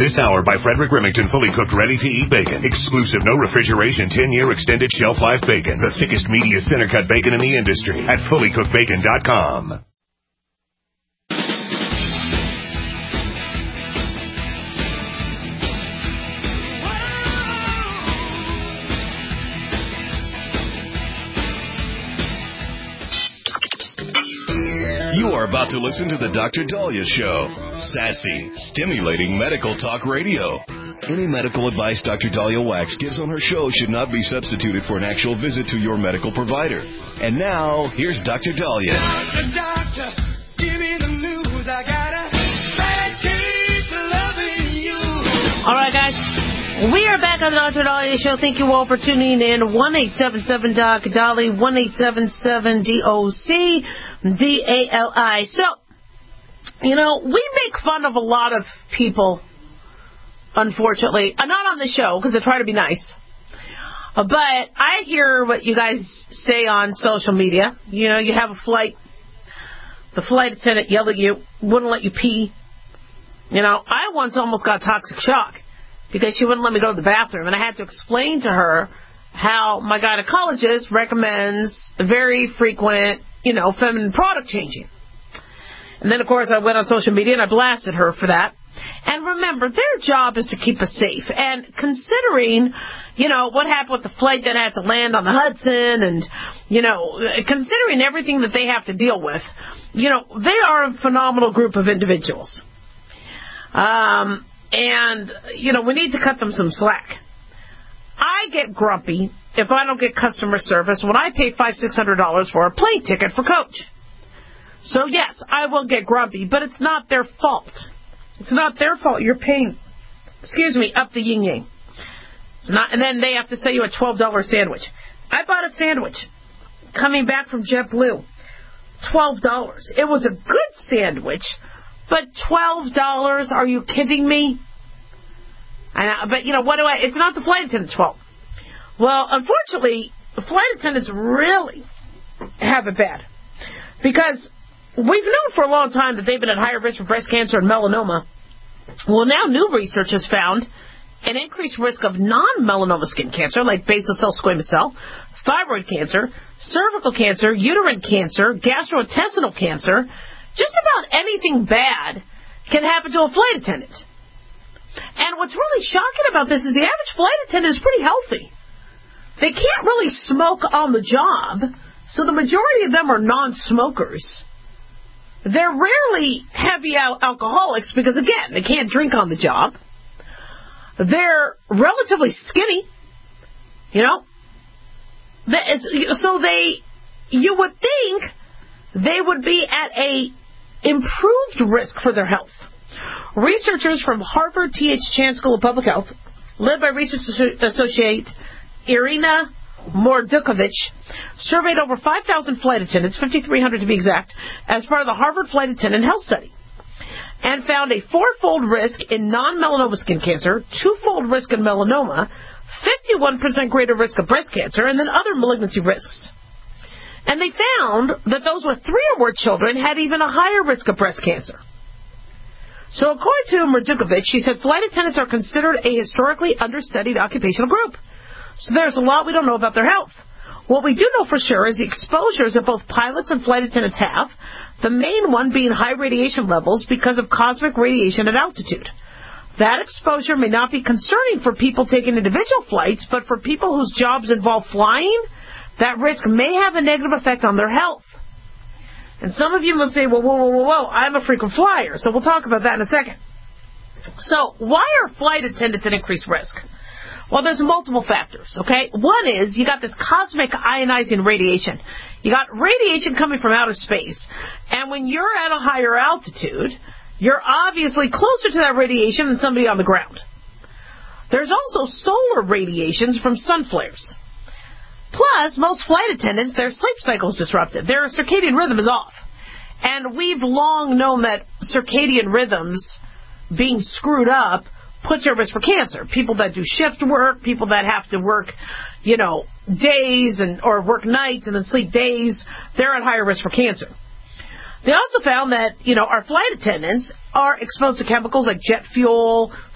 This hour by Frederick Remington, fully cooked, ready-to-eat bacon. Exclusive, no refrigeration, 10-year extended shelf life bacon. The thickest, meatiest, center-cut bacon in the industry at fullycookedbacon.com. You are about to listen to the Dr. Dahlia Show. Sassy, stimulating medical talk radio. Any medical advice Dr. Dahlia Wax gives on her show should not be substituted for an actual visit to your medical provider. And now, here's Dr. Dahlia. Doctor, give me the news. I got a bad case of loving you. All right, guys. We are back on the Dr. Dahlia Show. Thank you all for tuning in. 1-877-DOC-DALI, 1-877-DOC-DALI. So, you know, we make fun of a lot of people, unfortunately. Not on the show, because I try to be nice. But I hear what you guys say on social media. You know, you have a flight. The flight attendant yelled at you, wouldn't let you pee. You know, I once almost got toxic shock because she wouldn't let me go to the bathroom. And I had to explain to her how my gynecologist recommends very frequent, you know, feminine product changing. And then, of course, I went on social media and I blasted her for that. And remember, their job is to keep us safe. And considering, you know, what happened with the flight that had to land on the Hudson and, you know, considering everything that they have to deal with, you know, they are a phenomenal group of individuals. And, you know, we need to cut them some slack. I get grumpy if I don't get customer service when I pay $500-600 for a plane ticket for Coach. So, yes, I will get grumpy, but it's not their fault. It's not their fault. You're paying, up the yin-yang. It's not, and then they have to sell you a $12 sandwich. I bought a sandwich coming back from JetBlue. $12. It was a good sandwich, but $12? Are you kidding me? But, you know, it's not the flight attendant's fault. Well, unfortunately, the flight attendants really have it bad. Because we've known for a long time that they've been at higher risk for breast cancer and melanoma. Well, now new research has found an increased risk of non-melanoma skin cancer, like basal cell squamous cell, thyroid cancer, cervical cancer, uterine cancer, gastrointestinal cancer. Just about anything bad can happen to a flight attendant. And what's really shocking about this is the average flight attendant is pretty healthy. They can't really smoke on the job, so the majority of them are non-smokers. They're rarely heavy alcoholics because, again, they can't drink on the job. They're relatively skinny, you know. So you would think they would be at a improved risk for their health. Researchers from Harvard T.H. Chan School of Public Health, led by research associate Irina Mordukovich, surveyed over 5,000 flight attendants, 5,300 to be exact, as part of the Harvard Flight Attendant Health Study, and found a fourfold risk in non-melanoma skin cancer, twofold risk in melanoma, 51% greater risk of breast cancer, and then other malignancy risks. And they found that those with 3 or more children had even a higher risk of breast cancer. So according to Mordukovich, she said flight attendants are considered a historically understudied occupational group. So there's a lot we don't know about their health. What we do know for sure is the exposures that both pilots and flight attendants have, the main one being high radiation levels because of cosmic radiation at altitude. That exposure may not be concerning for people taking individual flights, but for people whose jobs involve flying, that risk may have a negative effect on their health. And some of you must say, well, whoa, I'm a frequent flyer. So we'll talk about that in a second. So why are flight attendants at increased risk? Well, there's multiple factors, okay? One is you got this cosmic ionizing radiation. You got radiation coming from outer space. And when you're at a higher altitude, you're obviously closer to that radiation than somebody on the ground. There's also solar radiations from sun flares. Plus, most flight attendants, their sleep cycle is disrupted. Their circadian rhythm is off. And we've long known that circadian rhythms being screwed up puts you at risk for cancer. People that do shift work, people that have to work, you know, days or work nights and then sleep days, they're at higher risk for cancer. They also found that, you know, our flight attendants are exposed to chemicals like jet fuel,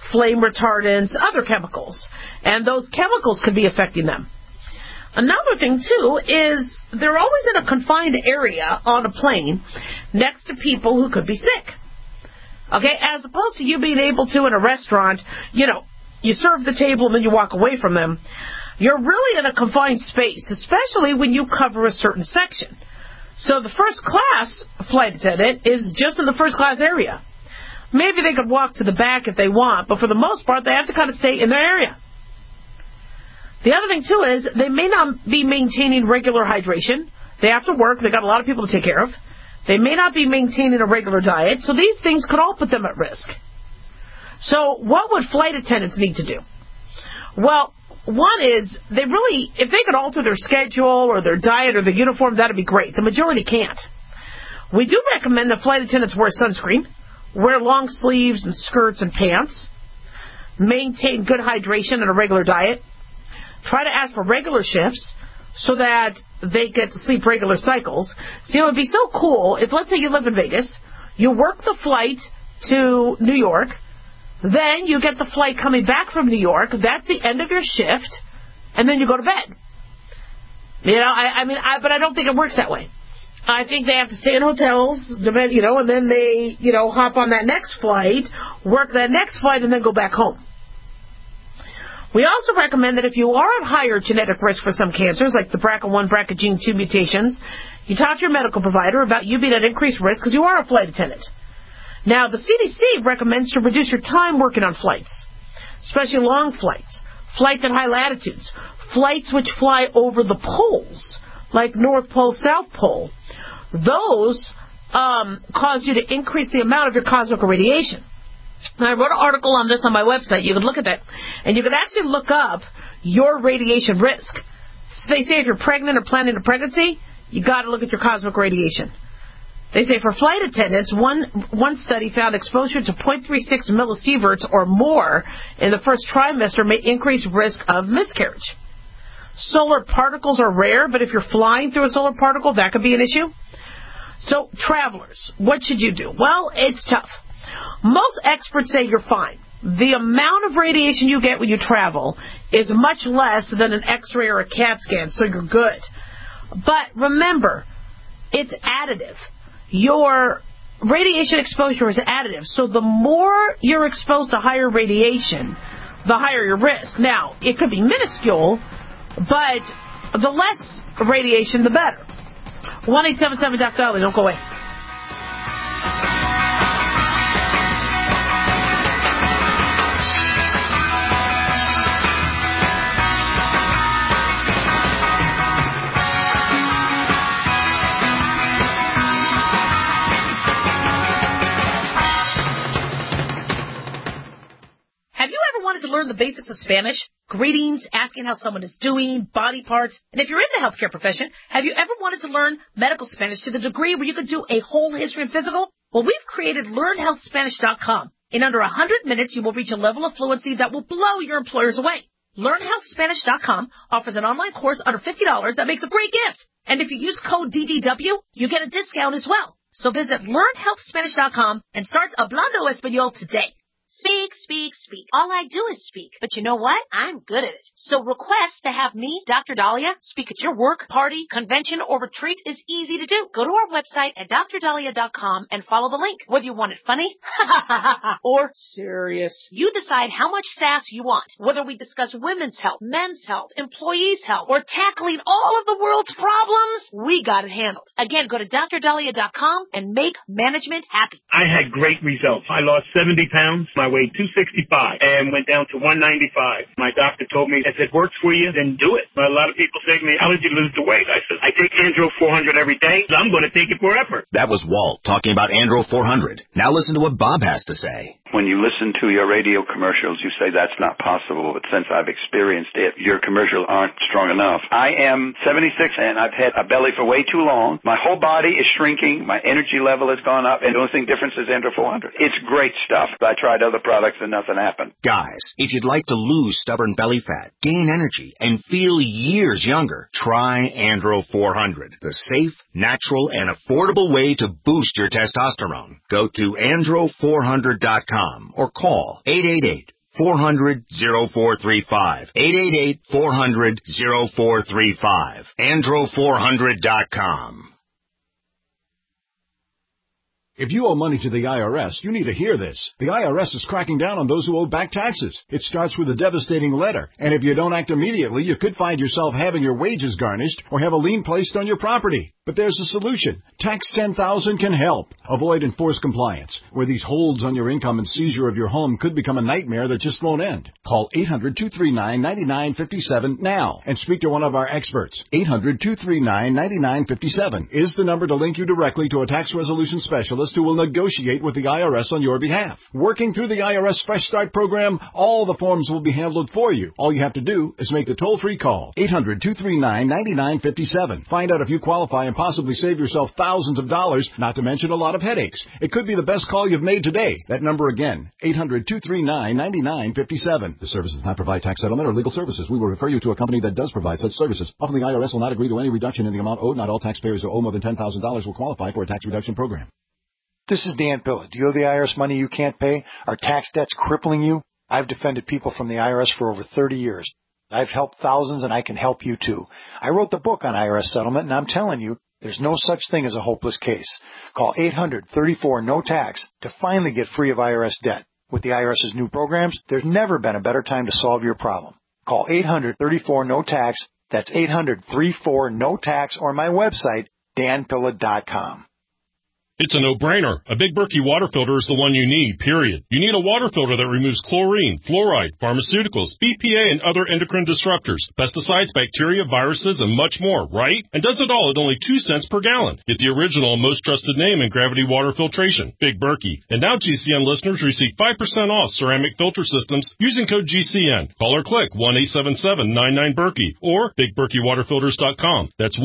flame retardants, other chemicals. And those chemicals could be affecting them. Another thing, too, is they're always in a confined area on a plane next to people who could be sick. Okay, as opposed to you being able to in a restaurant, you serve the table and then you walk away from them. You're really in a confined space, especially when you cover a certain section. So the first class flight attendant is just in the first class area. Maybe they could walk to the back if they want, but for the most part, they have to kind of stay in their area. The other thing, too, is they may not be maintaining regular hydration. They have to work. They got a lot of people to take care of. They may not be maintaining a regular diet. So these things could all put them at risk. So what would flight attendants need to do? Well, one is, if they could alter their schedule or their diet or their uniform, that would be great. The majority can't. We do recommend that flight attendants wear sunscreen, wear long sleeves and skirts and pants, maintain good hydration and a regular diet, try to ask for regular shifts so that they get to sleep regular cycles. See, it would be so cool if, let's say you live in Vegas, you work the flight to New York, then you get the flight coming back from New York, that's the end of your shift, and then you go to bed. But I don't think it works that way. I think they have to stay in hotels, and then they, hop on that next flight, work that next flight, and then go back home. We also recommend that if you are at higher genetic risk for some cancers, like the BRCA1, BRCA gene 2 mutations, you talk to your medical provider about you being at increased risk because you are a flight attendant. Now, the CDC recommends to reduce your time working on flights, especially long flights, flights at high latitudes, flights which fly over the poles, like North Pole, South Pole. Those cause you to increase the amount of your cosmic radiation. Now, I wrote an article on this on my website. You can look at that. And you can actually look up your radiation risk. So they say if you're pregnant or planning a pregnancy, you got to look at your cosmic radiation. They say for flight attendants, one study found exposure to 0.36 millisieverts or more in the first trimester may increase risk of miscarriage. Solar particles are rare, but if you're flying through a solar particle, that could be an issue. So, travelers, what should you do? Well, it's tough. Most experts say you're fine. The amount of radiation you get when you travel is much less than an X-ray or a CAT scan, so you're good. But remember, it's additive. Your radiation exposure is additive. So the more you're exposed to higher radiation, the higher your risk. Now, it could be minuscule, but the less radiation, the better. 1-877-Dr. Don't go away. To learn the basics of Spanish, greetings, asking how someone is doing, body parts, and if you're in the healthcare profession, have you ever wanted to learn medical Spanish to the degree where you could do a whole history and physical? Well, we've created LearnHealthSpanish.com. In under 100 minutes, you will reach a level of fluency that will blow your employers away. LearnHealthSpanish.com offers an online course under $50 that makes a great gift. And if you use code DDW, you get a discount as well. So visit LearnHealthSpanish.com and start Hablando Español today. Speak, speak, speak. All I do is speak. But you know what? I'm good at it. So request to have me, Dr. Dahlia, speak at your work, party, convention, or retreat is easy to do. Go to our website at drdahlia.com and follow the link. Whether you want it funny or serious, you decide how much sass you want. Whether we discuss women's health, men's health, employees' health, or tackling all of the world's problems, we got it handled. Again, go to drdahlia.com and make management happy. I had great results. I lost 70 pounds. I weighed 265 and went down to 195. My doctor told me, if it works for you, then do it. A lot of people say to me, how did you lose the weight? I said, I take Andro 400 every day. So I'm going to take it forever. That was Walt talking about Andro 400. Now listen to what Bob has to say. When you listen to your radio commercials, you say that's not possible, but since I've experienced it, your commercials aren't strong enough. I am 76 and I've had a belly for way too long. My whole body is shrinking. My energy level has gone up, and the only thing difference is Andro 400. It's great stuff. I tried other products and nothing happened. Guys, if you'd like to lose stubborn belly fat, gain energy, and feel years younger, try Andro 400, the safe, natural, and affordable way to boost your testosterone. Go to andro400.com or call 888-400-0435. 888-400-0435. Andro400.com. If you owe money to the IRS, you need to hear this. The IRS is cracking down on those who owe back taxes. It starts with a devastating letter, and if you don't act immediately, you could find yourself having your wages garnished or have a lien placed on your property. But there's a solution. Tax 10,000 can help. Avoid enforced compliance, where these holds on your income and seizure of your home could become a nightmare that just won't end. Call 800-239-9957 now and speak to one of our experts. 800-239-9957 is the number to link you directly to a tax resolution specialist who will negotiate with the IRS on your behalf. Working through the IRS Fresh Start program, all the forms will be handled for you. All you have to do is make the toll-free call. 800-239-9957. Find out if you qualify and possibly save yourself thousands of dollars, not to mention a lot of headaches. It could be the best call you've made today. That number again, 800-239-9957. The service does not provide tax settlement or legal services. We will refer you to a company that does provide such services. Often the IRS will not agree to any reduction in the amount owed. Not all taxpayers who owe more than $10,000 will qualify for a tax reduction program. This is Dan Pilla. Do you owe the IRS money you can't pay? Are tax debts crippling you? I've defended people from the IRS for over 30 years. I've helped thousands, and I can help you too. I wrote the book on IRS settlement, and I'm telling you, there's no such thing as a hopeless case. Call 800-34-NO-TAX to finally get free of IRS debt. With the IRS's new programs, there's never been a better time to solve your problem. Call 800-34-NO-TAX. That's 800-34-NO-TAX, or my website, danpilla.com. It's a no-brainer. A Big Berkey water filter is the one you need, period. You need a water filter that removes chlorine, fluoride, pharmaceuticals, BPA, and other endocrine disruptors, pesticides, bacteria, viruses, and much more, right? And does it all at only 2 cents per gallon. Get the original and most trusted name in gravity water filtration, Big Berkey. And now GCN listeners receive 5% off ceramic filter systems using code GCN. Call or click 1-877-99-BERKEY or BigBerkeyWaterFilters.com. That's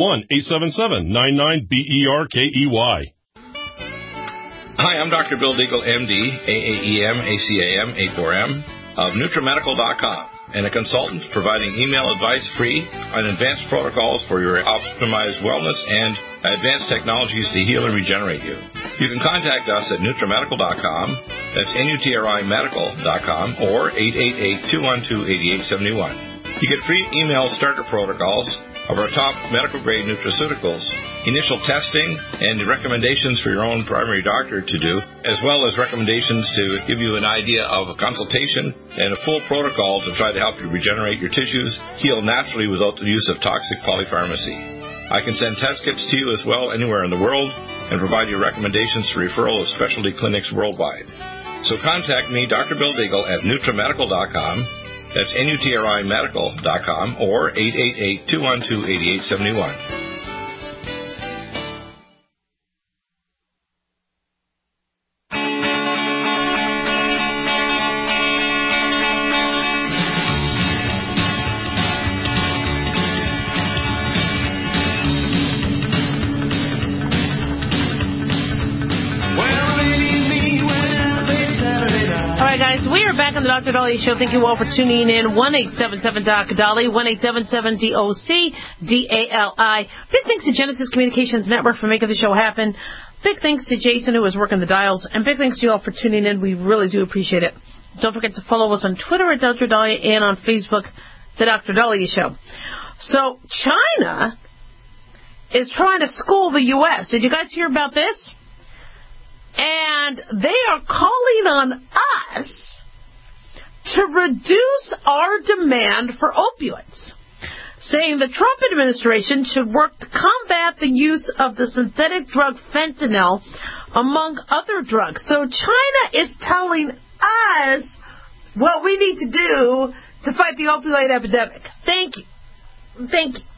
1-877-99-BERKEY. Hi, I'm Dr. Bill Deagle, MD, AAEM, ACAM, A4M, of NutriMedical.com, and a consultant providing email advice free on advanced protocols for your optimized wellness and advanced technologies to heal and regenerate you. You can contact us at NutriMedical.com, that's NUTRIMedical.com, or 888-212-8871. You get free email starter protocols of our top medical-grade nutraceuticals, initial testing, and recommendations for your own primary doctor to do, as well as recommendations to give you an idea of a consultation and a full protocol to try to help you regenerate your tissues, heal naturally without the use of toxic polypharmacy. I can send test kits to you as well anywhere in the world and provide you recommendations for referral of specialty clinics worldwide. So contact me, Dr. Bill Deagle, at NutriMedical.com. That's NUTRIMedical.com or 888-212-8871. The Dr. Dahlia Show. Thank you all for tuning in. 1-877-DOC-DALI, 1-877-DOC-DALI. Big thanks to Genesis Communications Network for making the show happen. Big thanks to Jason, who was working the dials. And big thanks to you all for tuning in. We really do appreciate it. Don't forget to follow us on Twitter at Dr. Dahlia and on Facebook, The Dr. Dahlia Show. So China is trying to school the U.S. Did you guys hear about this? And they are calling on us to reduce our demand for opioids, saying the Trump administration should work to combat the use of the synthetic drug fentanyl, among other drugs. So China is telling us what we need to do to fight the opioid epidemic. Thank you. Thank you.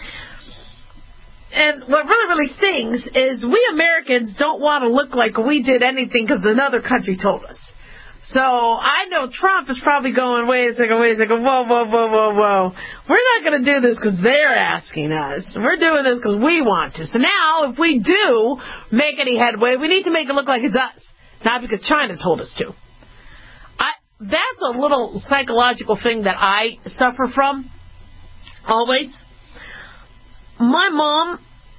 And what really, really stings is we Americans don't want to look like we did anything because another country told us. So I know Trump is probably going, wait a second, whoa. We're not going to do this because they're asking us. We're doing this because we want to. So now if we do make any headway, we need to make it look like it's us, not because China told us to. That's a little psychological thing that I suffer from always. My mom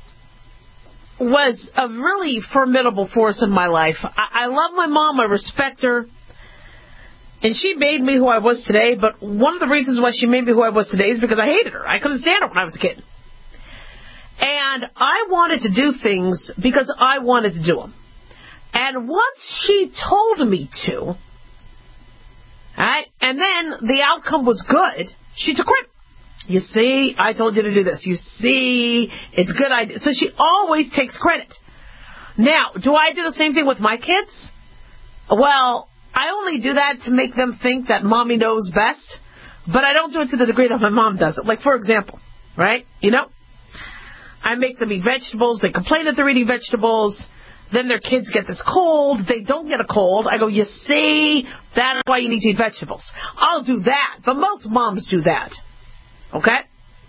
was a really formidable force in my life. I love my mom. I respect her. And she made me who I was today, but one of the reasons why she made me who I was today is because I hated her. I couldn't stand her when I was a kid. And I wanted to do things because I wanted to do them. And once she told me to, all right, and then the outcome was good, she took credit. You see, I told you to do this. You see, it's a good idea. So she always takes credit. Now, do I do the same thing with my kids? Well, I only do that to make them think that mommy knows best, but I don't do it to the degree that my mom does it. Like, for example, right, I make them eat vegetables. They complain that they're eating vegetables. Then their kids get this cold. They don't get a cold. I go, you see, that's why you need to eat vegetables. I'll do that, but most moms do that. Okay?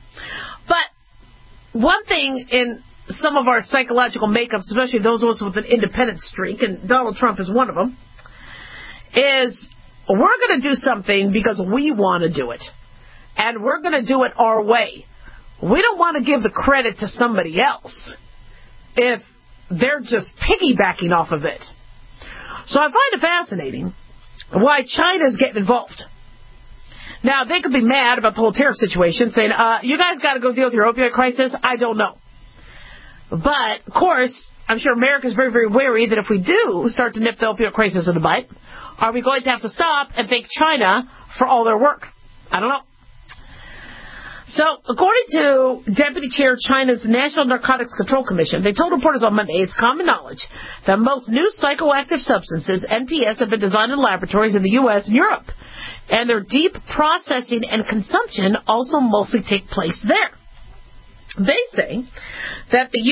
But one thing in some of our psychological makeups, especially those of us with an independent streak, and Donald Trump is one of them, is we're going to do something because we want to do it. And we're going to do it our way. We don't want to give the credit to somebody else if they're just piggybacking off of it. So I find it fascinating why China's getting involved. Now, they could be mad about the whole tariff situation, saying, you guys got to go deal with your opioid crisis. I don't know. But, of course, I'm sure America's very, very wary that if we do start to nip the opioid crisis in the bud, are we going to have to stop and thank China for all their work? I don't know. So, according to Deputy Chair of China's National Narcotics Control Commission, they told reporters on Monday it's common knowledge that most new psychoactive substances, NPS, have been designed in laboratories in the U.S. and Europe. And their deep processing and consumption also mostly take place there. They say that the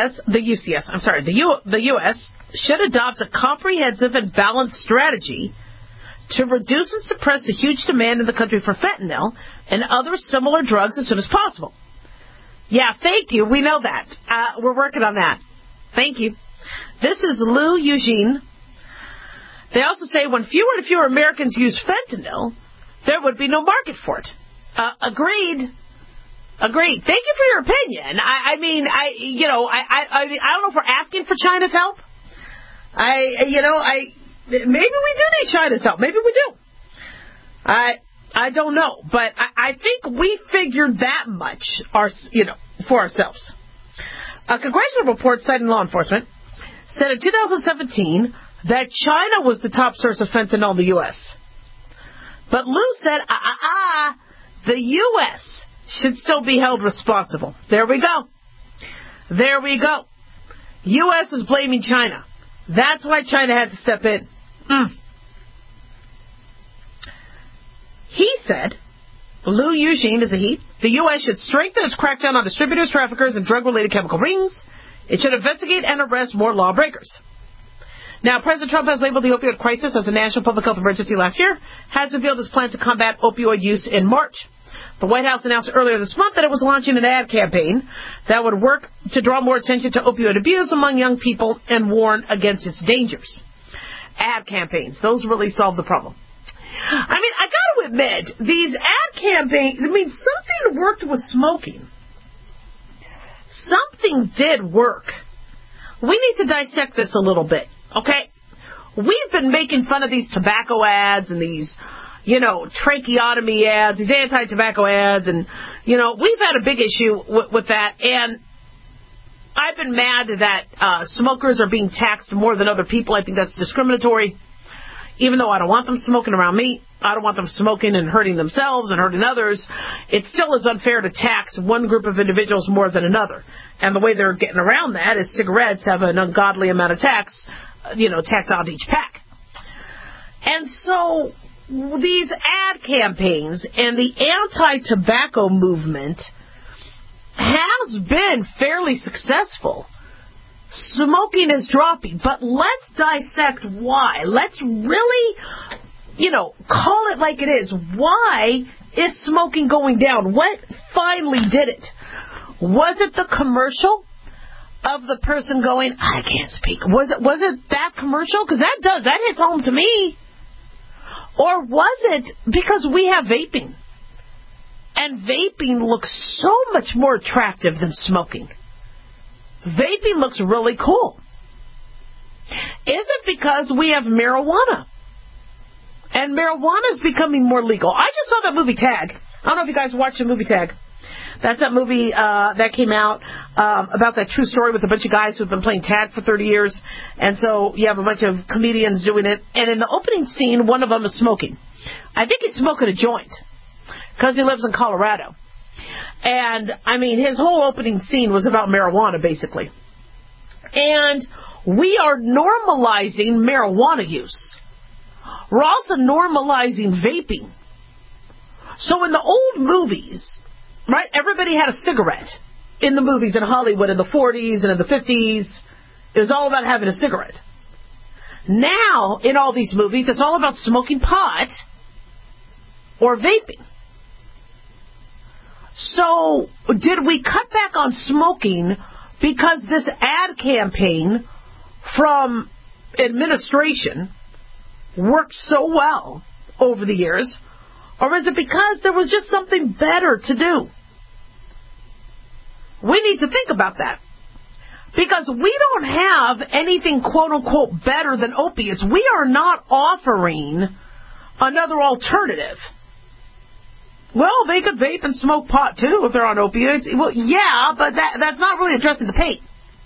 U.S. should adopt a comprehensive and balanced strategy to reduce and suppress the huge demand in the country for fentanyl and other similar drugs as soon as possible. Yeah, thank you. We know that. We're working on that. Thank you. This is Liu Eugene. They also say when fewer and fewer Americans use fentanyl, there would be no market for it. Agreed. Agreed. Thank you for your opinion. I mean, I don't know if we're asking for China's help. Maybe we do need China's help. Maybe we do. I don't know, but I think we figured that much, for ourselves. A congressional report citing law enforcement said in 2017 that China was the top source of fentanyl in the U.S. But Liu said, the U.S. should still be held responsible. There we go. There we go. U.S. is blaming China. That's why China had to step in. He said, Liu Eugene is a he, the U.S. should strengthen its crackdown on distributors, traffickers, and drug-related chemical rings. It should investigate and arrest more lawbreakers. Now, President Trump has labeled the opioid crisis as a national public health emergency last year, has revealed his plan to combat opioid use in March. The White House announced earlier this month that it was launching an ad campaign that would work to draw more attention to opioid abuse among young people and warn against its dangers. Ad campaigns, those really solve the problem. I mean, I got to admit, these ad campaigns, something worked with smoking. Something did work. We need to dissect this a little bit, okay? We've been making fun of these tobacco ads and these, tracheotomy ads, these anti-tobacco ads, and, we've had a big issue with that, and I've been mad that smokers are being taxed more than other people. I think that's discriminatory. Even though I don't want them smoking around me, I don't want them smoking and hurting themselves and hurting others, it still is unfair to tax one group of individuals more than another. And the way they're getting around that is cigarettes have an ungodly amount of tax on each pack. And so these ad campaigns and the anti-tobacco movement has been fairly successful. Smoking is dropping, but let's dissect why. Let's really, call it like it is. Why is smoking going down? What finally did it? Was it the commercial of the person going, I can't speak? Was it that commercial? Because that hits home to me. Or was it because we have vaping? And vaping looks so much more attractive than smoking. Vaping looks really cool. Is it because we have marijuana? And marijuana is becoming more legal. I just saw that movie Tag. I don't know if you guys watched the movie Tag. That's that movie that came out about that true story with a bunch of guys who've been playing tag for 30 years. And so you have a bunch of comedians doing it. And in the opening scene, one of them is smoking. I think he's smoking a joint because he lives in Colorado. And, I mean, his whole opening scene was about marijuana, basically. And we are normalizing marijuana use. We're also normalizing vaping. So in the old movies, right, everybody had a cigarette in the movies in Hollywood in the 40s and in the 50s. It was all about having a cigarette. Now, in all these movies, it's all about smoking pot or vaping. So, did we cut back on smoking because this ad campaign from administration worked so well over the years? Or is it because there was just something better to do? We need to think about that. Because we don't have anything, quote-unquote, better than opiates. We are not offering another alternative. Well, they could vape and smoke pot, too, if they're on opiates. Well, yeah, but that's not really addressing the pain.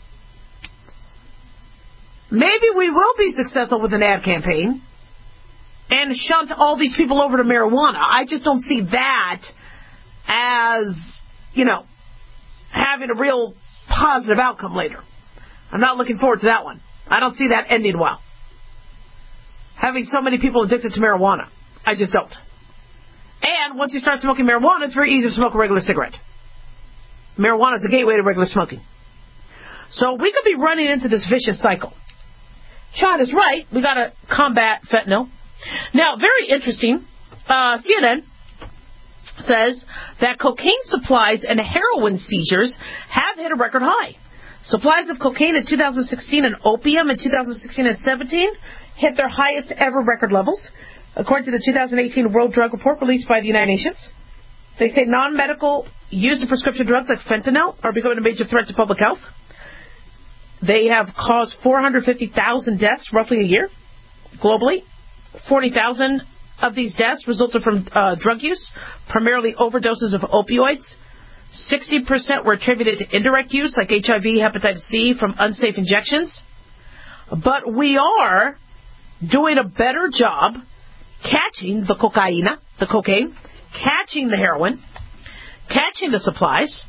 Maybe we will be successful with an ad campaign and shunt all these people over to marijuana. I just don't see that as, having a real positive outcome later. I'm not looking forward to that one. I don't see that ending well. Having so many people addicted to marijuana. I just don't. And once you start smoking marijuana, it's very easy to smoke a regular cigarette. Marijuana is the gateway to regular smoking. So we could be running into this vicious cycle. China's right. We got to combat fentanyl. Now, very interesting, CNN says that cocaine supplies and heroin seizures have hit a record high. Supplies of cocaine in 2016 and opium in 2016 and 17 hit their highest ever record levels, according to the 2018 World Drug Report released by the United Nations. They say non-medical use of prescription drugs like fentanyl are becoming a major threat to public health. They have caused 450,000 deaths roughly a year globally. 40,000 of these deaths resulted from drug use, primarily overdoses of opioids. 60% were attributed to indirect use, like HIV, hepatitis C, from unsafe injections. But we are doing a better job catching the cocaine, catching the heroin, catching the supplies.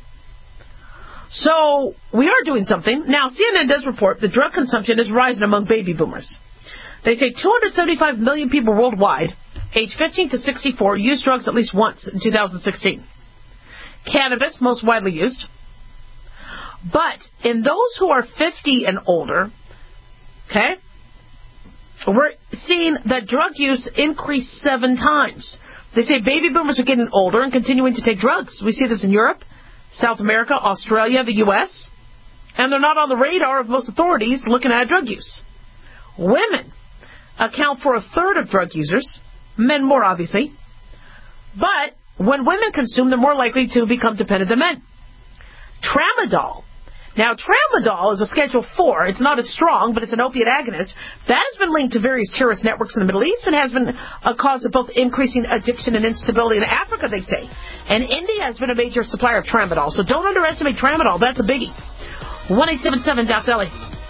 So we are doing something. Now, CNN does report that drug consumption is rising among baby boomers. They say 275 million people worldwide, age 15 to 64, used drugs at least once in 2016. Cannabis, most widely used. But in those who are 50 and older, okay, we're seeing that drug use increased 7 times. They say baby boomers are getting older and continuing to take drugs. We see this in Europe, South America, Australia, the U.S., and they're not on the radar of most authorities looking at drug use. Women account for 1/3 of drug users, men more obviously, but when women consume, they're more likely to become dependent than men. Tramadol. Now, tramadol is a Schedule 4. It's not as strong, but it's an opiate agonist. That has been linked to various terrorist networks in the Middle East and has been a cause of both increasing addiction and instability in Africa, they say. And India has been a major supplier of tramadol. So don't underestimate tramadol. That's a biggie. 1-877-DOC-DELI.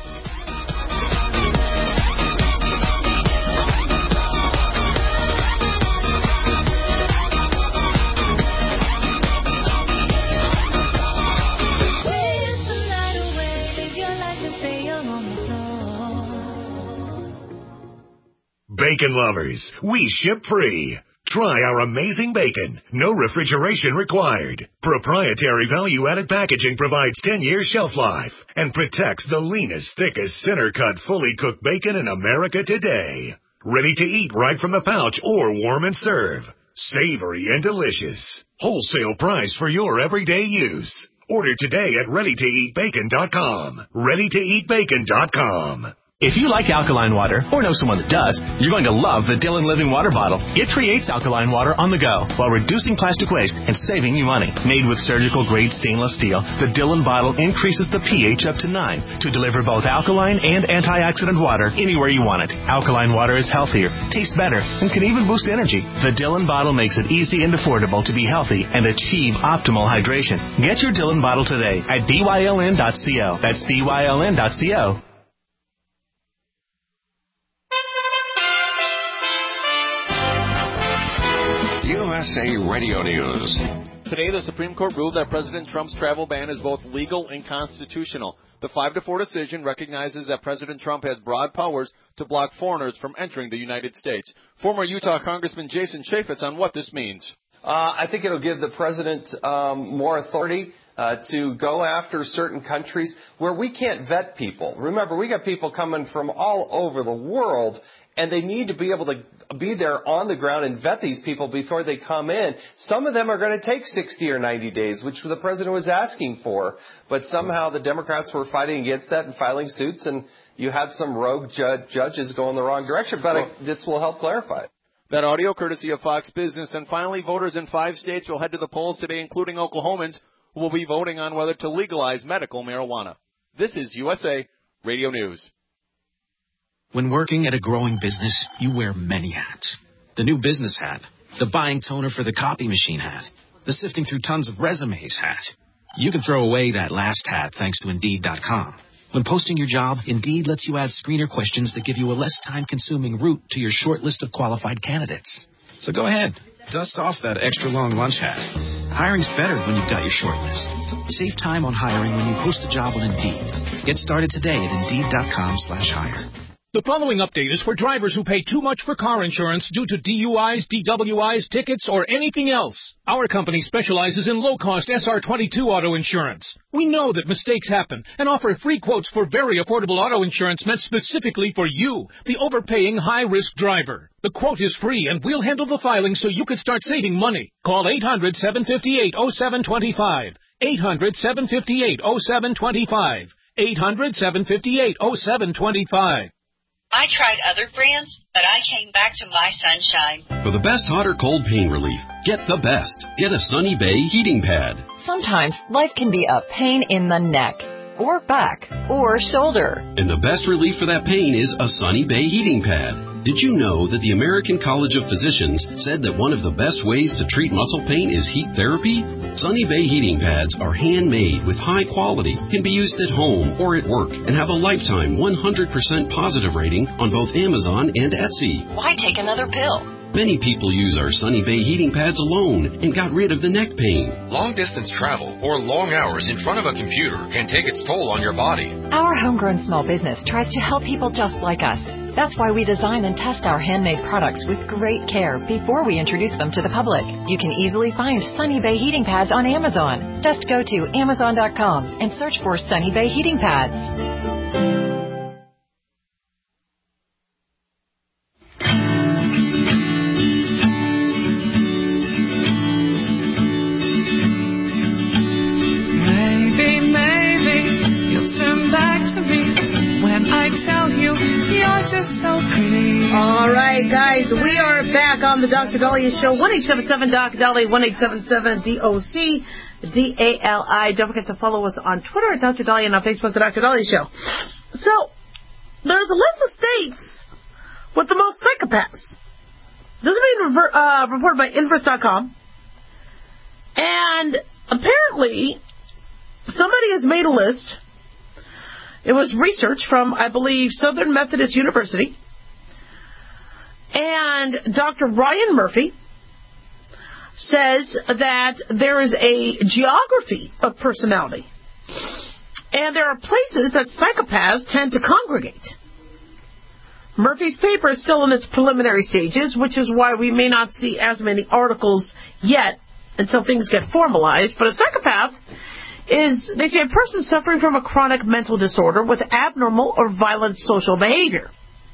Bacon lovers, we ship free. Try our amazing bacon. No refrigeration required. Proprietary value-added packaging provides 10-year shelf life and protects the leanest, thickest, center-cut, fully cooked bacon in America today. Ready to eat right from the pouch or warm and serve. Savory and delicious. Wholesale price for your everyday use. Order today at ReadyToEatBacon.com. ReadyToEatBacon.com. If you like alkaline water, or know someone that does, you're going to love the Dillon Living Water Bottle. It creates alkaline water on the go while reducing plastic waste and saving you money. Made with surgical-grade stainless steel, the Dillon bottle increases the pH up to 9 to deliver both alkaline and antioxidant water anywhere you want it. Alkaline water is healthier, tastes better, and can even boost energy. The Dillon bottle makes it easy and affordable to be healthy and achieve optimal hydration. Get your Dillon bottle today at byln.co. That's byln.co. USA Radio News. Today, the Supreme Court ruled that President Trump's travel ban is both legal and constitutional. The 5-4 decision recognizes that President Trump has broad powers to block foreigners from entering the United States. Former Utah Congressman Jason Chaffetz on what this means. I think it'll give the president more authority to go after certain countries where we can't vet people. Remember, we got people coming from all over the world, and they need to be able to be there on the ground and vet these people before they come in. Some of them are going to take 60 or 90 days, which the president was asking for. But somehow the Democrats were fighting against that and filing suits, and you had some rogue judges go in the wrong direction. But this will help clarify it. That audio courtesy of Fox Business. And finally, voters in 5 states will head to the polls today, including Oklahomans, who will be voting on whether to legalize medical marijuana. This is USA Radio News. When working at a growing business, you wear many hats. The new business hat, the buying toner for the copy machine hat, the sifting through tons of resumes hat. You can throw away that last hat thanks to Indeed.com. When posting your job, Indeed lets you add screener questions that give you a less time-consuming route to your short list of qualified candidates. So go ahead, dust off that extra long lunch hat. Hiring's better when you've got your short list. Save time on hiring when you post a job on Indeed. Get started today at Indeed.com/hire. The following update is for drivers who pay too much for car insurance due to DUIs, DWIs, tickets, or anything else. Our company specializes in low-cost SR22 auto insurance. We know that mistakes happen and offer free quotes for very affordable auto insurance meant specifically for you, the overpaying high-risk driver. The quote is free, and we'll handle the filing so you can start saving money. Call 800-758-0725. 800-758-0725. 800-758-0725. I tried other brands, but I came back to My Sunshine. For the best hot or cold pain relief, get the best. Get a Sunny Bay heating pad. Sometimes life can be a pain in the neck, or back, or shoulder. And the best relief for that pain is a Sunny Bay heating pad. Did you know that the American College of Physicians said that one of the best ways to treat muscle pain is heat therapy? Sunny Bay heating pads are handmade with high quality, can be used at home or at work, and have a lifetime 100% positive rating on both Amazon and Etsy. Why take another pill? Many people use our Sunny Bay heating pads alone and got rid of the neck pain. Long-distance travel or long hours in front of a computer can take its toll on your body. Our homegrown small business tries to help people just like us. That's why we design and test our handmade products with great care before we introduce them to the public. You can easily find Sunny Bay heating pads on Amazon. Just go to Amazon.com and search for Sunny Bay heating pads. All right, guys, we are back on the Dr. Dahlia Show. 1-877-DOC-DALI, 1-877-DOC-DALI. Don't forget to follow us on Twitter at Dr. Dahlia and on Facebook, The Dr. Dahlia Show. So, there's a list of states with the most psychopaths. This is being reported by Inverse.com. And apparently, somebody has made a list. It was research from, I believe, Southern Methodist University. And Dr. Ryan Murphy says that there is a geography of personality. And there are places that psychopaths tend to congregate. Murphy's paper is still in its preliminary stages, which is why we may not see as many articles yet until things get formalized. But a psychopath is, they say, a person suffering from a chronic mental disorder with abnormal or violent social behavior.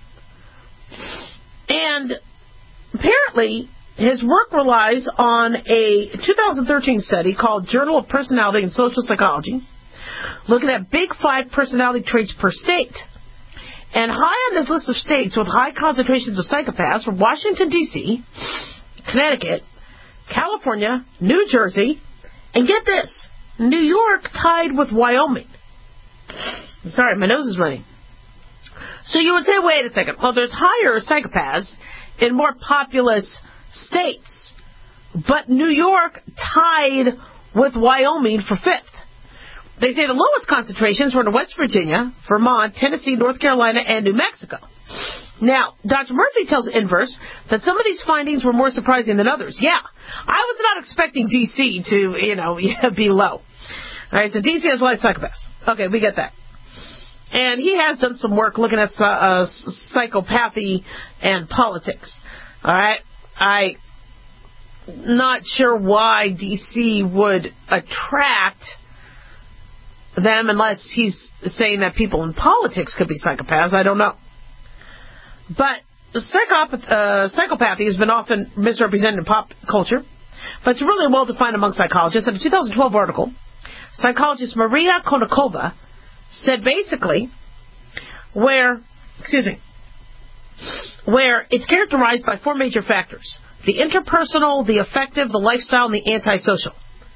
And apparently, his work relies on a 2013 study called Journal of Personality and Social Psychology, looking at Big 5 personality traits per state. And high on this list of states with high concentrations of psychopaths were Washington, D.C., Connecticut, California, New Jersey, and get this, New York tied with Wyoming. Sorry, my nose is running. So you would say, wait a second. Well, there's higher psychopaths in more populous states, but New York tied with Wyoming for fifth. They say the lowest concentrations were in West Virginia, Vermont, Tennessee, North Carolina, and New Mexico. Now, Dr. Murphy tells Inverse that some of these findings were more surprising than others. Yeah, I was not expecting D.C. to, be low. All right, so D.C. has a lot of psychopaths. Okay, we get that. And he has done some work looking at psychopathy and politics. All right, I'm not sure why D.C. would attract them unless he's saying that people in politics could be psychopaths. I don't know. But psychopathy has been often misrepresented in pop culture, but it's really well defined among psychologists. In a 2012 article, psychologist Maria Konnikova said basically where it's characterized by four major factors: the interpersonal, the affective, the lifestyle, and the antisocial.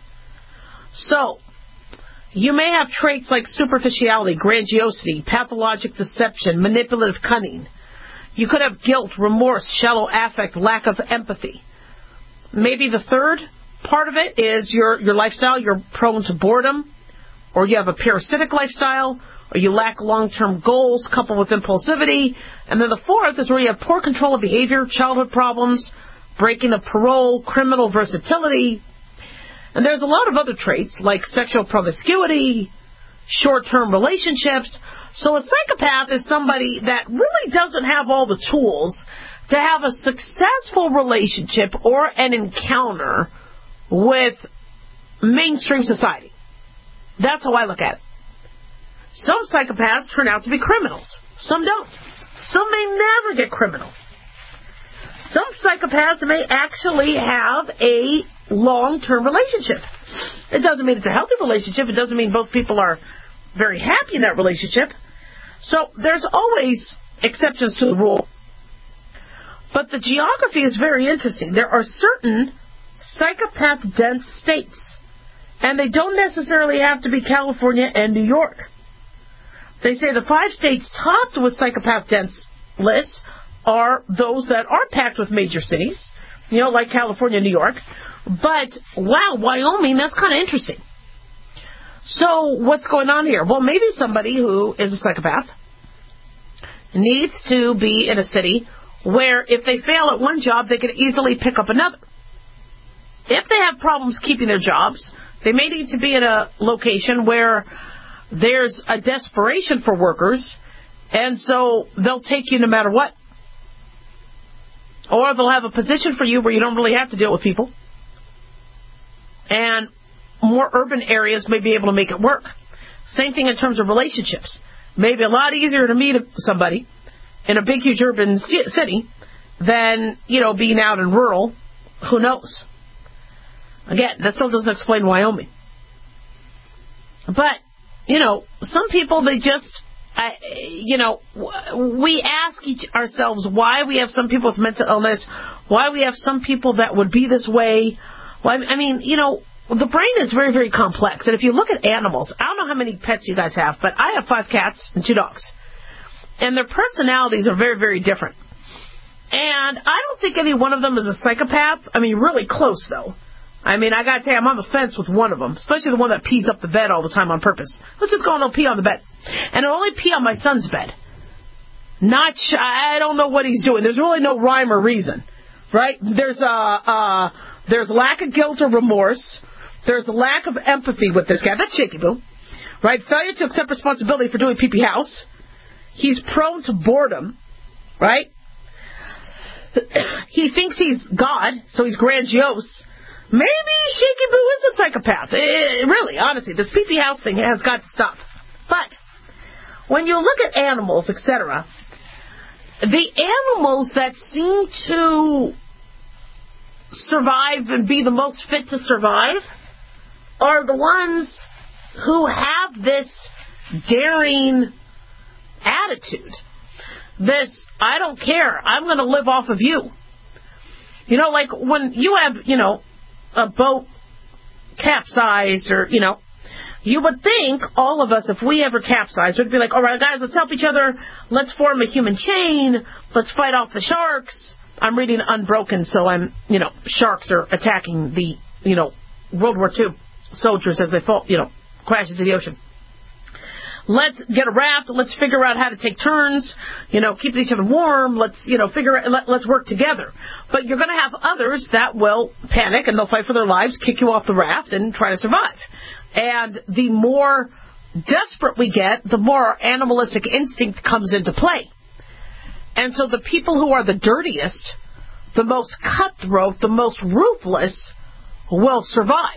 So, you may have traits like superficiality, grandiosity, pathologic deception, manipulative cunning. You could have guilt, remorse, shallow affect, lack of empathy. Maybe the third part of it is your lifestyle. You're prone to boredom, or you have a parasitic lifestyle, or you lack long-term goals coupled with impulsivity. And then the fourth is where you have poor control of behavior, childhood problems, breaking of parole, criminal versatility. And there's a lot of other traits like sexual promiscuity, short-term relationships. So a psychopath is somebody that really doesn't have all the tools to have a successful relationship or an encounter with mainstream society. That's how I look at it. Some psychopaths turn out to be criminals. Some don't. Some may never get criminal. Some psychopaths may actually have a long-term relationship. It doesn't mean it's a healthy relationship. It doesn't mean both people are very happy in that relationship. So there's always exceptions to the rule. But the geography is very interesting. There are certain psychopath-dense states, and they don't necessarily have to be California and New York. They say the 5 states topped with psychopath-dense lists are those that are packed with major cities, like California, New York. But, wow, Wyoming, that's kind of interesting. So, what's going on here? Well, maybe somebody who is a psychopath needs to be in a city where if they fail at one job, they can easily pick up another. If they have problems keeping their jobs, they may need to be in a location where there's a desperation for workers, and so they'll take you no matter what. Or they'll have a position for you where you don't really have to deal with people. And more urban areas may be able to make it work. Same thing in terms of relationships. Maybe a lot easier to meet somebody in a big, huge urban city than, being out in rural. Who knows? Again, that still doesn't explain Wyoming. But, some people, they just, we ask ourselves why we have some people with mental illness, why we have some people that would be this way. Well, the brain is very, very complex. And if you look at animals, I don't know how many pets you guys have, but I have 5 cats and 2 dogs. And their personalities are very, very different. And I don't think any one of them is a psychopath. Really close, though. I got to say, I'm on the fence with one of them, especially the one that pees up the bed all the time on purpose. Let's just go and he'll pee on the bed. And he'll only pee on my son's bed. I don't know what he's doing. There's really no rhyme or reason, right? There's lack of guilt or remorse. There's a lack of empathy with this guy. That's Shaky Boo, right? Failure to accept responsibility for doing pee-pee house. He's prone to boredom, right? He thinks he's God, so he's grandiose. Maybe Shaky Boo is a psychopath. Really, honestly, this pee-pee house thing has got to stop. But when you look at animals, etc., the animals that seem to survive and be the most fit to survive are the ones who have this daring attitude. this, I don't care, I'm going to live off of you. You know, like when you have, a boat capsize or, you would think all of us, if we ever capsize, would be like, all right, guys, let's help each other. Let's form a human chain. Let's fight off the sharks. I'm reading Unbroken, so sharks are attacking the, World War II soldiers as they fall, crash into the ocean. Let's get a raft. Let's figure out how to take turns, keeping each other warm. Let's, let's work together. But you're going to have others that will panic and they'll fight for their lives, kick you off the raft, and try to survive. And the more desperate we get, the more our animalistic instinct comes into play. And so the people who are the dirtiest, the most cutthroat, the most ruthless, will survive.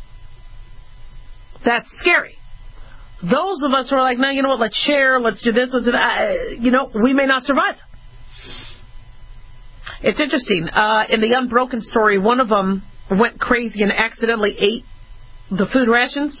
That's scary. Those of us who are like, no, you know what, let's share, let's do this, let's do that, we may not survive. It's interesting. In the Unbroken story, one of them went crazy and accidentally ate the food rations.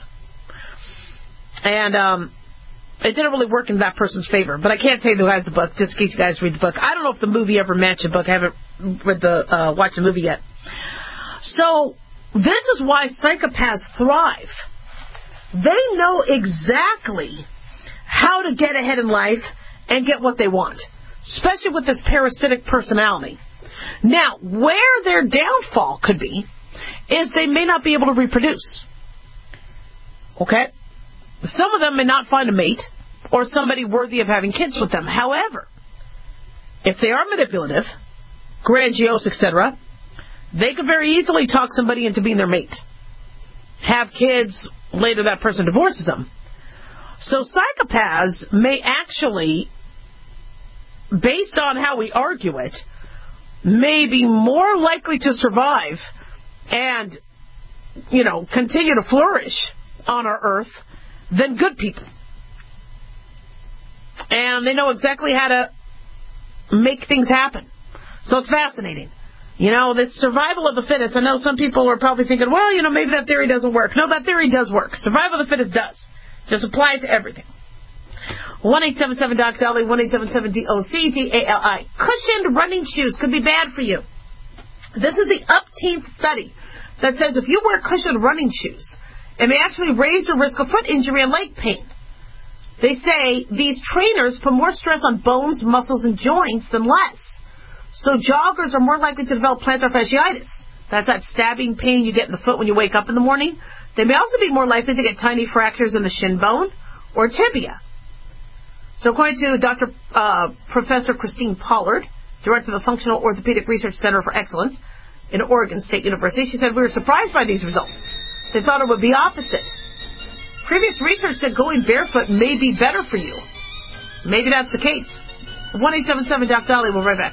And it didn't really work in that person's favor. But I can't say who has the book, just in case you guys read the book. I don't know if the movie ever matched the book. I haven't watched the movie yet. So this is why psychopaths thrive. They know exactly how to get ahead in life and get what they want, especially with this parasitic personality. Now, where their downfall could be is they may not be able to reproduce. Okay? Some of them may not find a mate or somebody worthy of having kids with them. However, if they are manipulative, grandiose, etc., they could very easily talk somebody into being their mate. Have kids, later that person divorces them. So psychopaths may actually, based on how we argue it, may be more likely to survive and, continue to flourish on our earth than good people. And they know exactly how to make things happen. So it's fascinating. This survival of the fittest, I know some people are probably thinking, well, maybe that theory doesn't work. No, that theory does work. Survival of the fittest does. Just apply it to everything. 1-877-DOC-DALI, 1-877-DOC-DALI. Cushioned running shoes could be bad for you. This is the Upteenth study that says if you wear cushioned running shoes, it may actually raise your risk of foot injury and leg pain. They say these trainers put more stress on bones, muscles, and joints than less. So joggers are more likely to develop plantar fasciitis. That's that stabbing pain you get in the foot when you wake up in the morning. They may also be more likely to get tiny fractures in the shin bone or tibia. So according to Professor Christine Pollard, director of the Functional Orthopedic Research Center for Excellence in Oregon State University, she said, we were surprised by these results. They thought it would be opposite. Previous research said going barefoot may be better for you. Maybe that's the case. 1-877-DOC-DOLI. We'll be right back.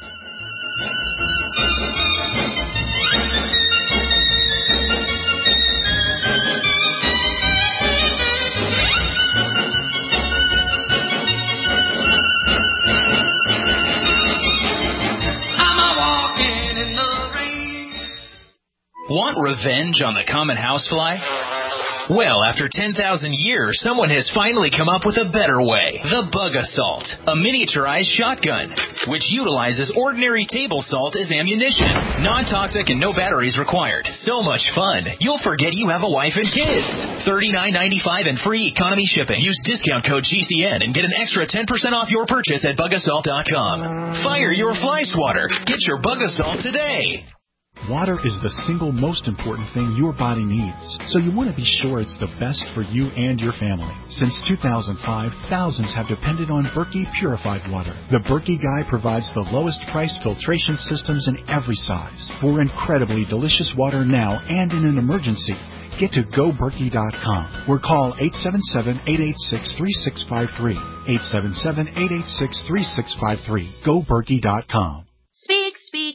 Want revenge on the common housefly? Well, after 10,000 years, someone has finally come up with a better way. The Bug Assault, a miniaturized shotgun, which utilizes ordinary table salt as ammunition. Non-toxic and no batteries required. So much fun, you'll forget you have a wife and kids. $39.95 and free economy shipping. Use discount code GCN and get an extra 10% off your purchase at bugassault.com. Fire your fly swatter. Get your Bug Assault today. Water is the single most important thing your body needs, so you want to be sure it's the best for you and your family. Since 2005, thousands have depended on Berkey purified water. The Berkey Guy provides the lowest priced filtration systems in every size. For incredibly delicious water now and in an emergency, get to GoBerkey.com or call 877-886-3653. 877-886-3653. GoBerkey.com. Speak, speak, speak.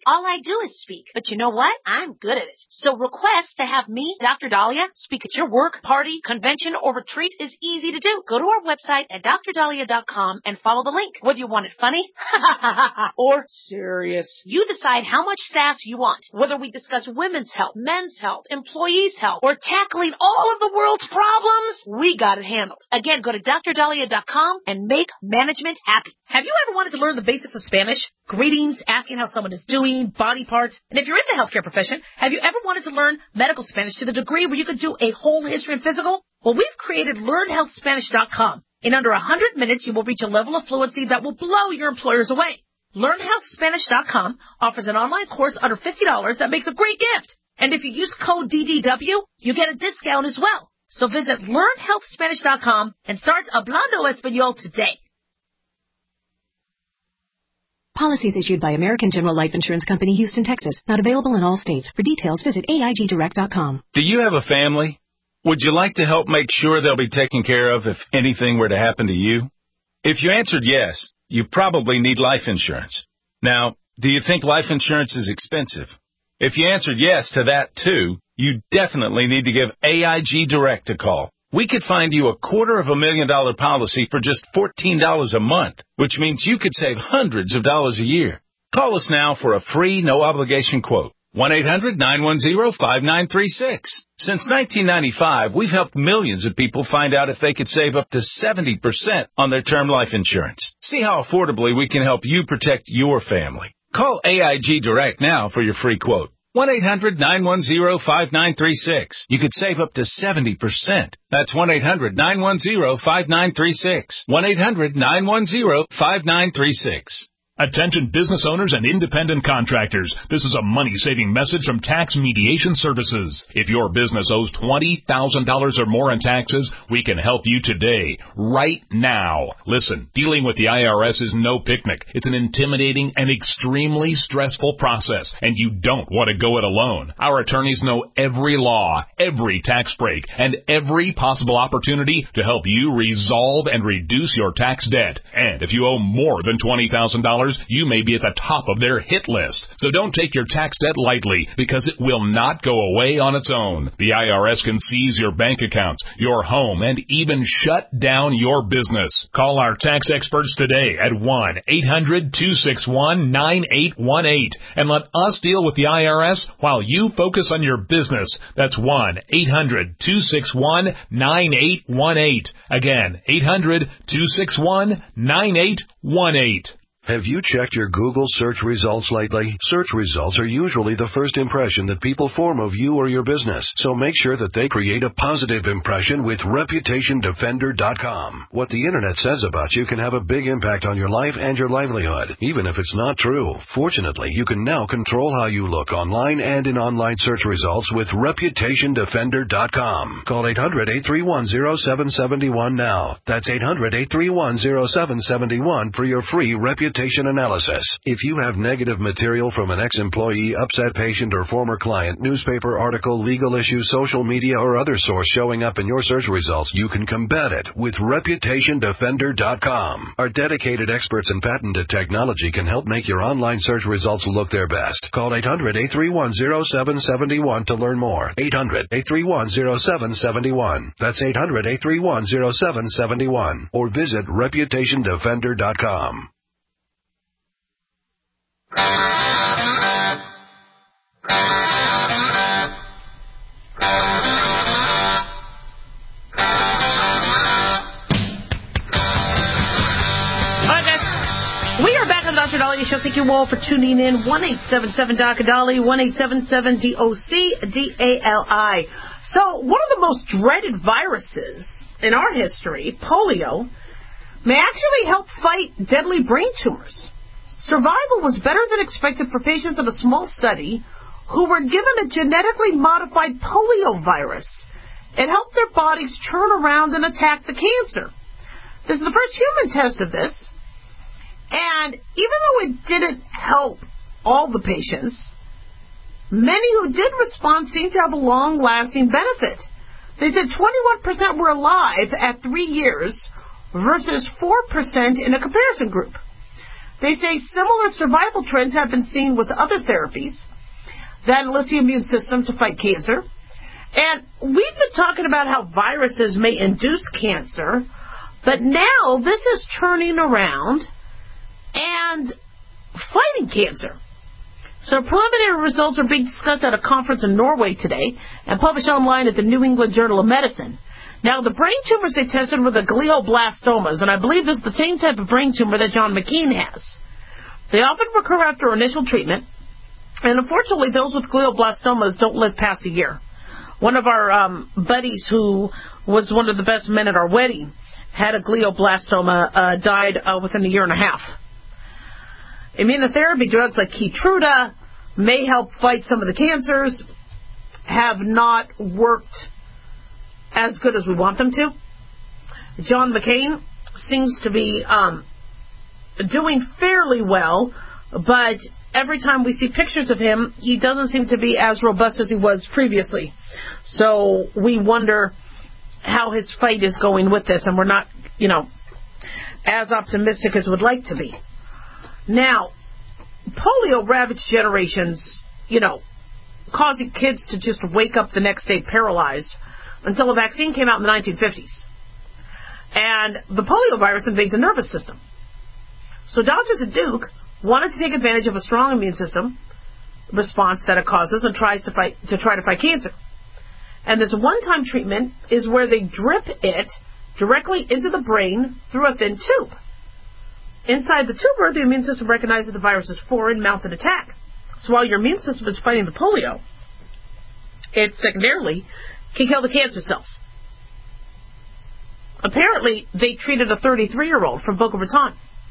All I do is speak. But you know what? I'm good at it. So request to have me, Dr. Dahlia, speak at your work, party, convention, or retreat is easy to do. Go to our website at drdahlia.com and follow the link. Whether you want it funny or serious, you decide how much sass you want. Whether we discuss women's health, men's health, employees' health, or tackling all of the world's problems, we got it handled. Again, go to drdahlia.com and make management happy. Have you ever wanted to learn the basics of Spanish? Greetings, asking how someone is doing, body parts. And if you're in the healthcare profession, have you ever wanted to learn medical Spanish to the degree where you could do a whole history and physical? Well, we've created LearnHealthSpanish.com. In under 100 minutes, you will reach a level of fluency that will blow your employers away. LearnHealthSpanish.com offers an online course under $50 that makes a great gift. And if you use code DDW, you get a discount as well. So visit LearnHealthSpanish.com and start Hablando Español today. Policies issued by American General Life Insurance Company, Houston, Texas. Not available in all states. For details, visit AIGDirect.com. Do you have a family? Would you like to help make sure they'll be taken care of if anything were to happen to you? If you answered yes, you probably need life insurance. Now, do you think life insurance is expensive? If you answered yes to that too, you definitely need to give AIG Direct a call. We could find you a $250,000 policy for just $14 a month, which means you could save hundreds of dollars a year. Call us now for a free, no-obligation quote. 1-800-910-5936. Since 1995, we've helped millions of people find out if they could save up to 70% on their term life insurance. See how affordably we can help you protect your family. Call AIG Direct now for your free quote. 1-800-910-5936. You could save up to 70%. That's 1-800-910-5936. 1-800-910-5936. Attention business owners and independent contractors. This is a money-saving message from Tax Mediation Services. If your business owes $20,000 or more in taxes, we can help you today, right now. Listen, dealing with the IRS is no picnic. It's an intimidating and extremely stressful process, and you don't want to go it alone. Our attorneys know every law, every tax break, and every possible opportunity to help you resolve and reduce your tax debt. And if you owe more than $20,000, you may be at the top of their hit list. So don't take your tax debt lightly, because it will not go away on its own. The IRS can seize your bank accounts, your home, and even shut down your business. Call our tax experts today at 1-800-261-9818 and let us deal with the IRS while you focus on your business. That's 1-800-261-9818. Again, 800-261-9818. Have you checked your Google search results lately? Search results are usually the first impression that people form of you or your business, so make sure that they create a positive impression with ReputationDefender.com. What the Internet says about you can have a big impact on your life and your livelihood, even if it's not true. Fortunately, you can now control how you look online and in online search results with ReputationDefender.com. Call 800-831-0771 now. That's 800-831-0771 for your free reputation analysis. If you have negative material from an ex-employee, upset patient, or former client, newspaper article, legal issue, social media, or other source showing up in your search results, you can combat it with ReputationDefender.com. Our dedicated experts in patented technology can help make your online search results look their best. Call 800-831-0771 to learn more. 800-831-0771. That's 800-831-0771. Or visit ReputationDefender.com. Hi guys, we are back on the Dr. Dahlia Show. Thank you all for tuning in. 1-877-Dr. 1-877-DOC-DALI. So, one of the most dreaded viruses in our history, polio, may actually help fight deadly brain tumors. Survival was better than expected for patients in a small study who were given a genetically modified polio virus. It helped their bodies turn around and attack the cancer. This is the first human test of this. And even though it didn't help all the patients, many who did respond seemed to have a long-lasting benefit. They said 21% were alive at 3 years versus 4% in a comparison group. They say similar survival trends have been seen with other therapies that enlist the immune system to fight cancer. And we've been talking about how viruses may induce cancer, but now this is turning around and fighting cancer. So preliminary results are being discussed at a conference in Norway today and published online at the New England Journal of Medicine. Now, the brain tumors they tested were the glioblastomas, and I believe this is the same type of brain tumor that John McCain has. They often recur after initial treatment, and unfortunately, those with glioblastomas don't live past a year. One of our buddies who was one of the best men at our wedding had a glioblastoma, died within a year and a half. Immunotherapy drugs like Keytruda may help fight some of the cancers, have not worked as good as we want them to. John McCain seems to be doing fairly well, but every time we see pictures of him, he doesn't seem to be as robust as he was previously. So we wonder how his fight is going with this, and we're not, as optimistic as we'd like to be. Now, polio ravaged generations, causing kids to just wake up the next day paralyzed until a vaccine came out in the 1950s. And the polio virus invades the nervous system. So doctors at Duke wanted to take advantage of a strong immune system response that it causes and try to fight cancer. And this one-time treatment is where they drip it directly into the brain through a thin tube. Inside the tumor, the immune system recognizes the virus as foreign, mounts an attack. So while your immune system is fighting the polio, it secondarily can kill the cancer cells. Apparently, they treated a 33-year-old from Boca Raton.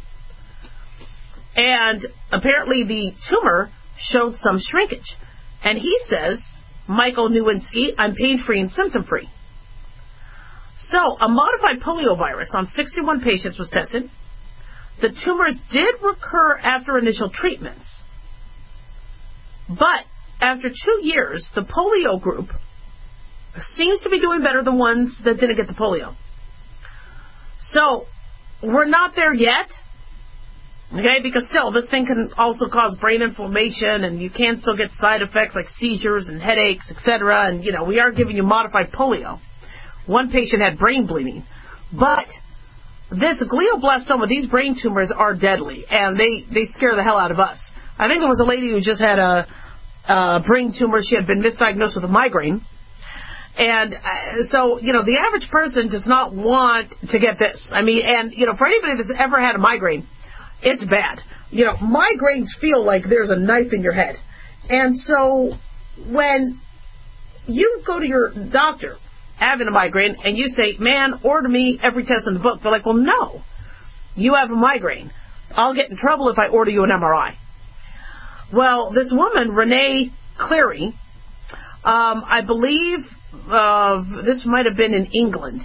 And apparently the tumor showed some shrinkage. And he says, Michael Nowinski, I'm pain-free and symptom-free. So, a modified polio virus on 61 patients was tested. The tumors did recur after initial treatments. But after 2 years, the polio group seems to be doing better than ones that didn't get the polio. So, we're not there yet. Okay, because still, this thing can also cause brain inflammation, and you can still get side effects like seizures and headaches, etc. And, we are giving you modified polio. One patient had brain bleeding. But this glioblastoma, these brain tumors are deadly, and they scare the hell out of us. I think there was a lady who just had a brain tumor. She had been misdiagnosed with a migraine. And so, the average person does not want to get this. I mean, and, for anybody that's ever had a migraine, it's bad. Migraines feel like there's a knife in your head. And so when you go to your doctor having a migraine and you say, man, order me every test in the book, they're like, well, no, you have a migraine. I'll get in trouble if I order you an MRI. Well, this woman, Renee Cleary, I believe this might have been in England.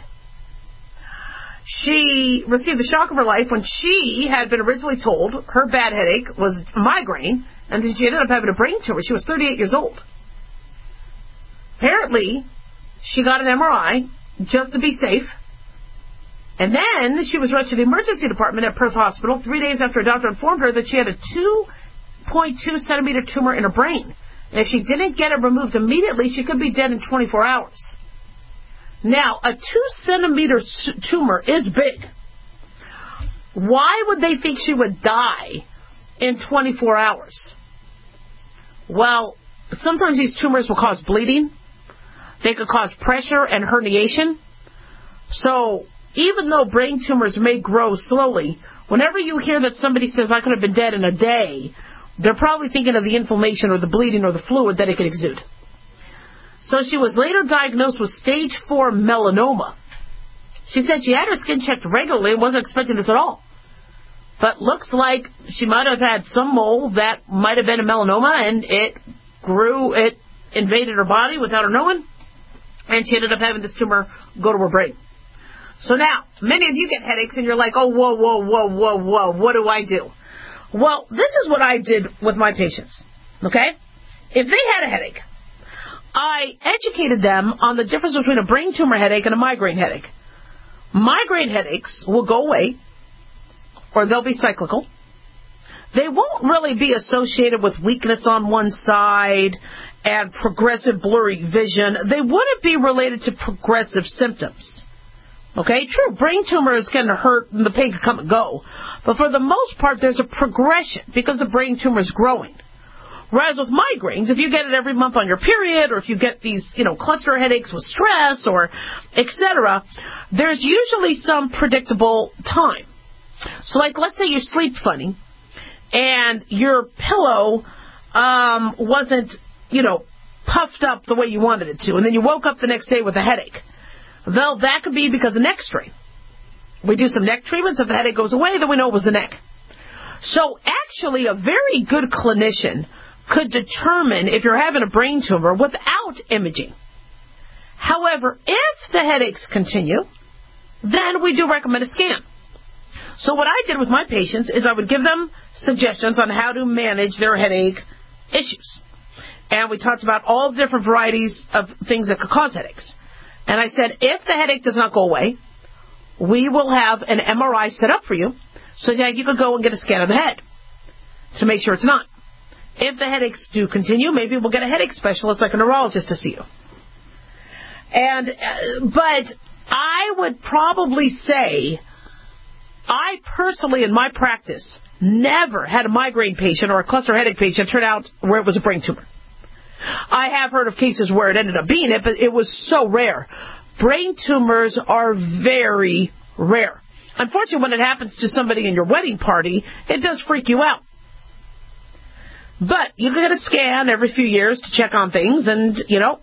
She received the shock of her life when she had been originally told her bad headache was a migraine, and then she ended up having a brain tumor. She was 38 years old. Apparently, she got an MRI just to be safe, and then she was rushed to the emergency department at Perth Hospital 3 days after a doctor informed her that she had a 2.2 centimeter tumor in her brain. And if she didn't get it removed immediately, she could be dead in 24 hours. Now, a 2 centimeter tumor is big. Why would they think she would die in 24 hours? Well, sometimes these tumors will cause bleeding. They could cause pressure and herniation. So, even though brain tumors may grow slowly, whenever you hear that somebody says, I could have been dead in a day, they're probably thinking of the inflammation or the bleeding or the fluid that it could exude. So she was later diagnosed with stage 4 melanoma. She said she had her skin checked regularly and wasn't expecting this at all. But looks like she might have had some mole that might have been a melanoma, and it grew, it invaded her body without her knowing, and she ended up having this tumor go to her brain. So now, many of you get headaches and you're like, oh, whoa, what do I do? Well, this is what I did with my patients, okay? If they had a headache, I educated them on the difference between a brain tumor headache and a migraine headache. Migraine headaches will go away, or they'll be cyclical. they won't really be associated with weakness on one side and progressive blurry vision. They wouldn't be related to progressive symptoms. Okay, true, brain tumors can hurt and the pain can come and go. But for the most part, there's a progression because the brain tumor is growing. Whereas with migraines, if you get it every month on your period, or if you get these, cluster headaches with stress, or etc., there's usually some predictable time. So, like, let's say you sleep funny, and your pillow wasn't, puffed up the way you wanted it to, and then you woke up the next day with a headache. Well, that could be because of neck strain. We do some neck treatments. If the headache goes away, then we know it was the neck. So, actually, a very good clinician could determine if you're having a brain tumor without imaging. However, if the headaches continue, then we do recommend a scan. So what I did with my patients is I would give them suggestions on how to manage their headache issues. And we talked about all the different varieties of things that could cause headaches. And I said, if the headache does not go away, we will have an MRI set up for you so that you could go and get a scan of the head to make sure it's not. If the headaches do continue, maybe we'll get a headache specialist like a neurologist to see you. But I would probably say, I personally in my practice never had a migraine patient or a cluster headache patient turn out where it was a brain tumor. I have heard of cases where it ended up being it, but it was so rare. Brain tumors are very rare. Unfortunately, when it happens to somebody in your wedding party, it does freak you out. But you get a scan every few years to check on things, and, you don't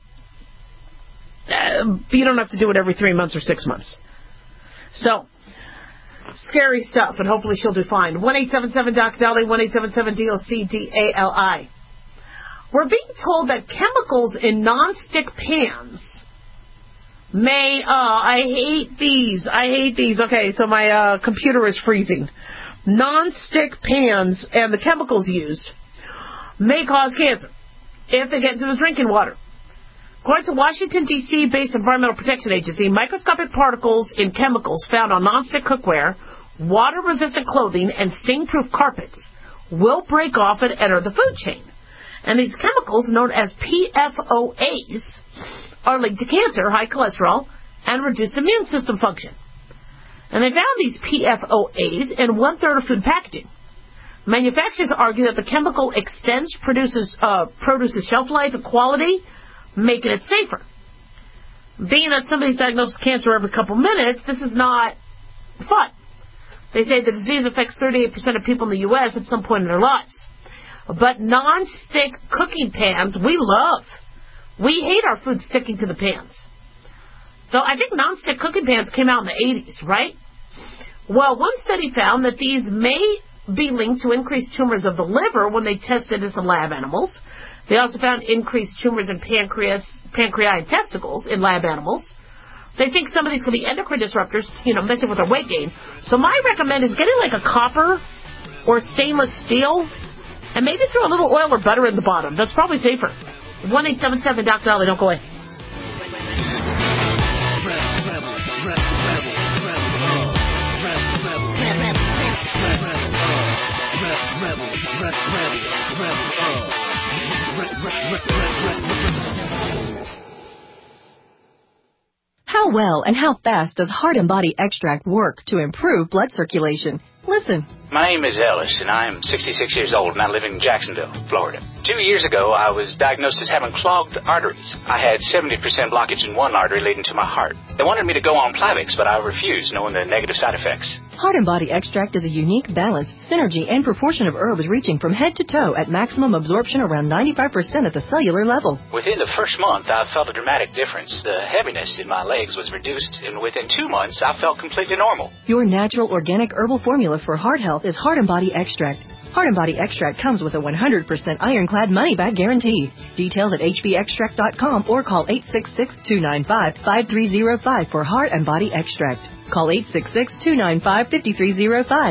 have to do it every 3 months or 6 months. So, scary stuff, and hopefully she'll do fine. 1-877-DOC-DOLLY, 1-877-DOC-DALI. We're being told that chemicals in nonstick pans may, I hate these. Okay, so my computer is freezing. Nonstick pans and the chemicals used may cause cancer if they get into the drinking water. According to Washington, D.C.-based Environmental Protection Agency, microscopic particles in chemicals found on nonstick cookware, water-resistant clothing, and stain-proof carpets will break off and enter the food chain. And these chemicals, known as PFOAs, are linked to cancer, high cholesterol, and reduced immune system function. And they found these PFOAs in 1/3 of food packaging. Manufacturers argue that the chemical extends produce's shelf life and quality, making it safer. Being that somebody's diagnosed with cancer every couple minutes, this is not fun. They say the disease affects 38% of people in the U.S. at some point in their lives. But non-stick cooking pans, we love. We hate our food sticking to the pans. Though I think non-stick cooking pans came out in the 80s, right? Well, one study found that these may be linked to increased tumors of the liver when they tested in some lab animals. They also found increased tumors in pancreas and testicles in lab animals. They think some of these could be endocrine disruptors, messing with our weight gain. So my recommend is getting like a copper or stainless steel and maybe throw a little oil or butter in the bottom. That's probably safer. 1-877-DOC-DOLLY. Don't go away. How well and how fast does Heart and Body Extract work to improve blood circulation? Listen. My name is Ellis, and I am 66 years old, and I live in Jacksonville, Florida. 2 years ago, I was diagnosed as having clogged arteries. I had 70% blockage in one artery leading to my heart. They wanted me to go on Plavix, but I refused, knowing the negative side effects. Heart and Body Extract is a unique balance, synergy, and proportion of herbs reaching from head to toe at maximum absorption around 95% at the cellular level. Within the first month, I felt a dramatic difference. The heaviness in my legs was reduced, and within 2 months, I felt completely normal. Your natural organic herbal formula for heart health is Heart and Body Extract. Heart and Body Extract comes with a 100% ironclad money-back guarantee. Details at hbextract.com or call 866-295-5305 for Heart and Body Extract. Call 866-295-5305,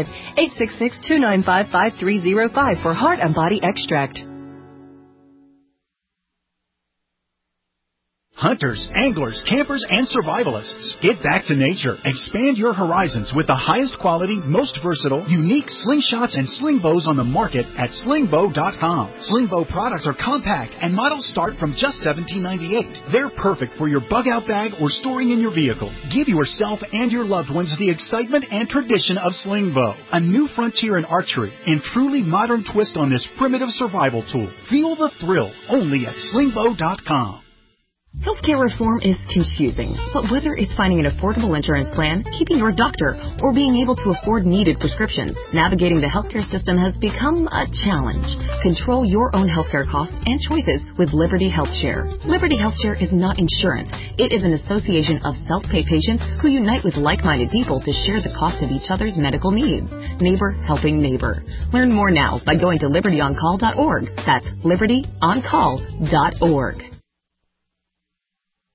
866-295-5305 for Heart and Body Extract. Hunters, anglers, campers, and survivalists. Get back to nature. Expand your horizons with the highest quality, most versatile, unique slingshots and sling bows on the market at slingbow.com. Sling bow products are compact and models start from just $17.98. They're perfect for your bug out bag or storing in your vehicle. Give yourself and your loved ones the excitement and tradition of sling bow. A new frontier in archery and truly modern twist on this primitive survival tool. Feel the thrill only at slingbow.com. Healthcare reform is confusing, but whether it's finding an affordable insurance plan, keeping your doctor, or being able to afford needed prescriptions, navigating the healthcare system has become a challenge. Control your own healthcare costs and choices with Liberty HealthShare. Liberty HealthShare is not insurance. It is an association of self-pay patients who unite with like-minded people to share the cost of each other's medical needs. Neighbor helping neighbor. Learn more now by going to libertyoncall.org. That's libertyoncall.org.